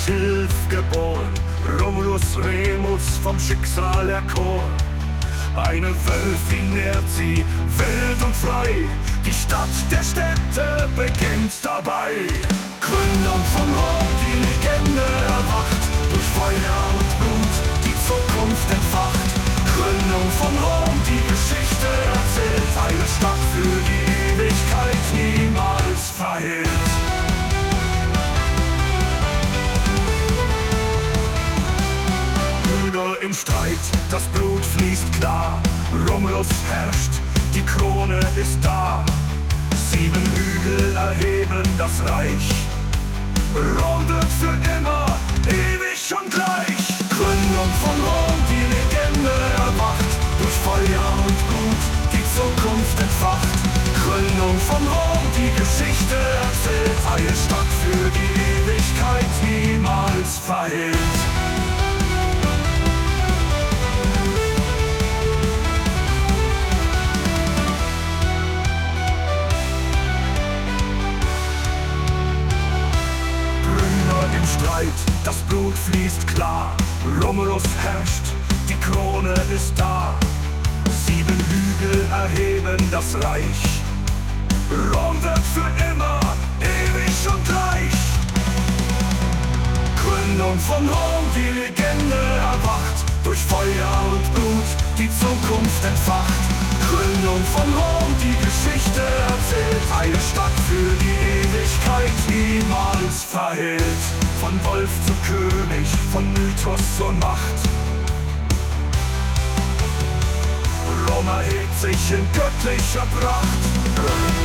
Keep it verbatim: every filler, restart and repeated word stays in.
Schilf geboren, Romulus Remus vom Schicksal erkoren. Eine Wölfin nährt sie, wild und frei, die Stadt der Städte beginnt dabei. Gründung von Rom, die Legende erwacht, durch Feuer und Blut die Zukunft entfacht. Gründung von Rom, die Geschichte erzählt, eine Stadt für die Ewigkeit niemals verhehlt. Brüder im Streit, das Blut fließt klar, Romulus herrscht, die Krone ist da. Sieben Hügel erheben das Reich, Rom wird für immer, ewig und gleich. Gründung von Rom, die Legende erwacht, durch Feuer und Blut die Zukunft entfacht. Gründung von Rom, die Geschichte erzählt, eine Stadt für die Ewigkeit niemals verhehlt. Das Blut fließt klar, Romulus herrscht, die Krone ist da. Sieben Hügel erheben das Reich, Rom wird für immer, ewig und gleich. Gründung von Rom, die Legende erwacht, durch Feuer und Blut die Zukunft entfacht. Gründung von Rom, die Geschichte erzählt, eine Stadt für die Ewigkeit niemals verhehlt. Von Wolf zu König, von Mythos zur Macht, Rom erhebt sich in göttlicher Pracht.